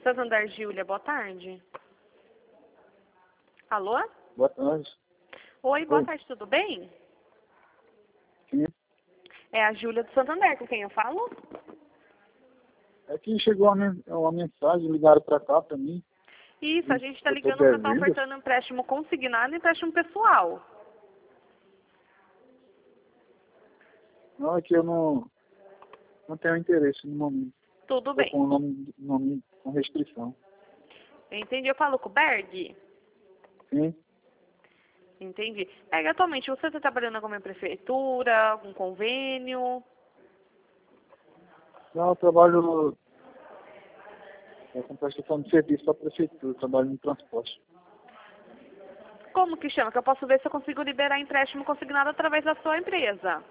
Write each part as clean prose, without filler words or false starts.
Santander, Júlia, boa tarde. Alô? Boa tarde. Oi, boa Oi. tarde, tudo bem? Sim. É a Júlia do Santander, com quem eu falo? É que chegou uma mensagem, ligaram pra cá pra mim. Isso, a gente está Eu tô ligando para estar devendo. ofertando um empréstimo consignado e empréstimo pessoal. Não, é que eu não tenho interesse no momento. Tudo Tô bem. com o nome com restrição. Entendi, eu falo com o Berg? Sim. Entendi. Berg, atualmente você está trabalhando em alguma prefeitura, algum convênio? Não, eu trabalho com prestação de serviço para a prefeitura, trabalho no transporte. Como que chama? Que eu posso ver se eu consigo liberar empréstimo consignado através da sua empresa.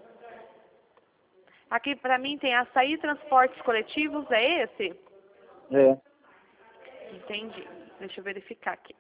Aqui para mim tem Açaí Transportes Coletivos, é esse? É. Entendi. Deixa eu verificar aqui.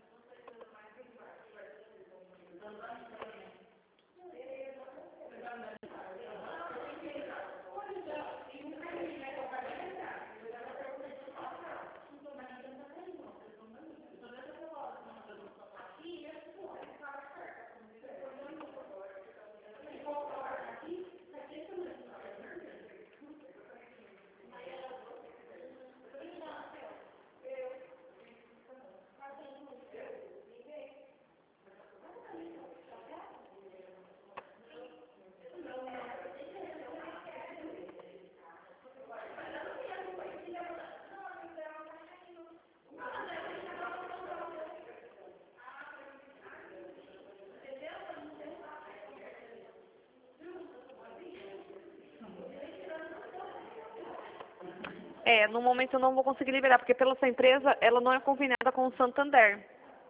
É, no momento eu não vou conseguir liberar, porque pela sua empresa, ela não é conveniada com o Santander.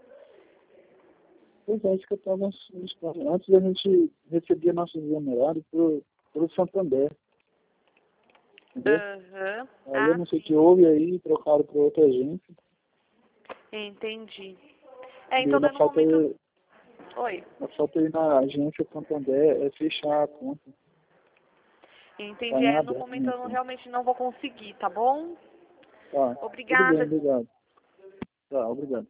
Pois é, isso que eu estava solicitando. Antes a gente recebia nossos honorários pelo Santander. Entendeu? Aham. Aí eu não sei o que Sim. houve aí, trocaram para outra agência. Entendi. E Então, na no falta momento... Oi. aí na agência Santander é fechar a conta. Tá Entendi. em É, no aberto momento minha eu conta. realmente não vou conseguir, tá bom? Tá, tudo bem, Obrigada. obrigado. Tá, obrigado.